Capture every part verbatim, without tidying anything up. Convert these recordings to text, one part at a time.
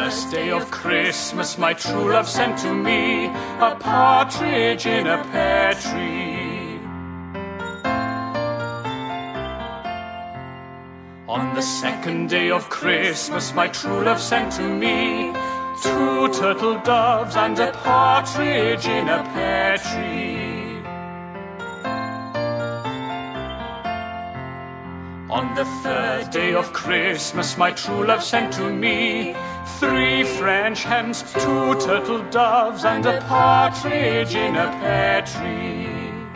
first day of Christmas my true love sent to me a partridge in a pear tree. On the second day of Christmas my true love sent to me two turtle doves and a partridge in a pear tree. On the third day of Christmas my true love sent to me three French hens, two turtle doves and a partridge in a pear tree.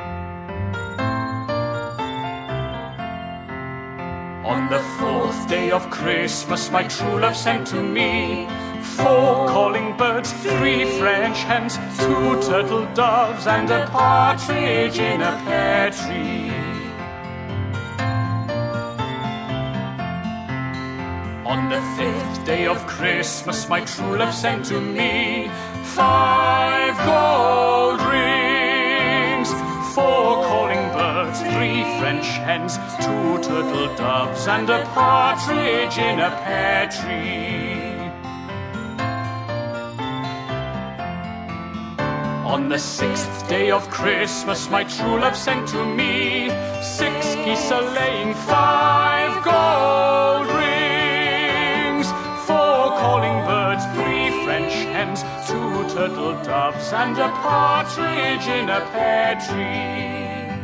On the fourth day of Christmas my true love sent to me four calling birds, three French hens, two turtle doves and a partridge in a pear tree. On the fifth day of Christmas my true love sent to me five gold rings, four calling birds, three French hens, two turtle doves and a partridge in a pear tree. On the sixth day of Christmas my true love sent to me six geese a-laying, five gold rings, four calling birds, three French hens, two turtle doves and a partridge in a pear tree.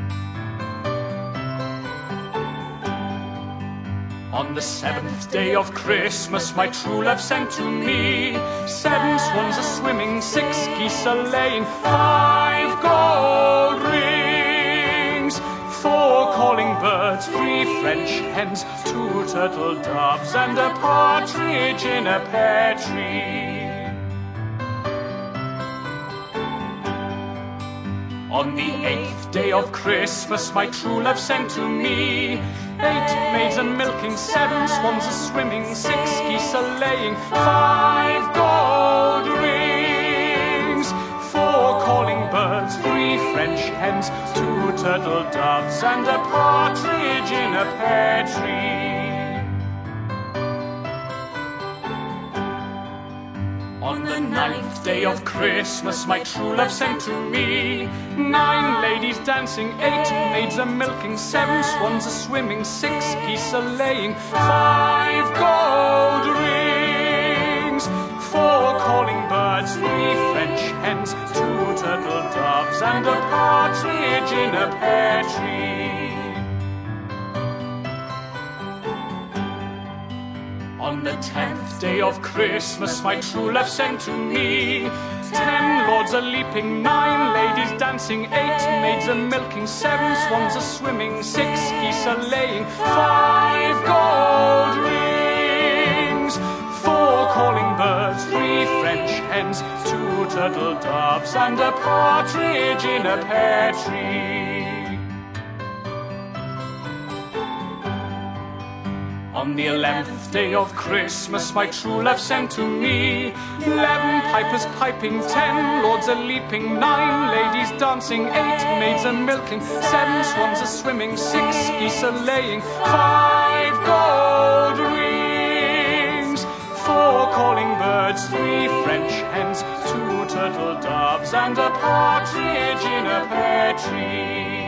On the seventh day of Christmas my true love sent to me seven swans a-swimming, six geese a-laying, five gold rings, four calling birds, three French hens, two turtle doves and a partridge in a pear tree. On the eighth day of Christmas my true love sent to me eight maids a-milking, seven swans a-swimming, six geese a-laying, five gold rings, four calling birds, three French hens, two turtle doves and a partridge in a pear tree. On the ninth day of Christmas my true love sent to me nine ladies dancing, eight maids a-milking, seven swans a-swimming, six geese a-laying, five gold rings, four calling birds, three French hens, two turtle doves and a partridge in a pear tree. On the tenth day of Christmas my true love sent to me ten lords a-leaping, nine ladies dancing, eight maids a-milking, seven swans a-swimming, six geese a-laying, five gold rings, four calling birds, three French hens, two turtle doves and a partridge in a pear tree. On the eleventh day of Christmas my true love sent to me eleven pipers piping, ten lords a-leaping, nine ladies dancing, eight maids a-milking, seven swans a-swimming, six geese a-laying, five gold rings, four calling birds, three French hens, two turtle doves and a partridge in a pear tree.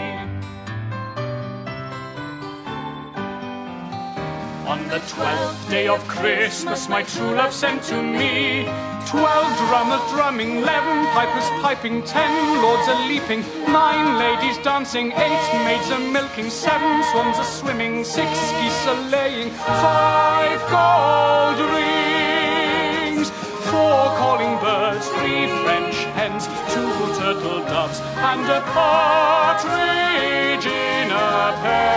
On the twelfth day of Christmas my true love sent to me twelve drummers drumming, eleven pipers piping, ten lords a-leaping, nine ladies dancing, eight maids a-milking, seven swans a-swimming, six geese a-laying, five gold rings, four calling birds, three French hens, two turtle doves and a partridge in a pear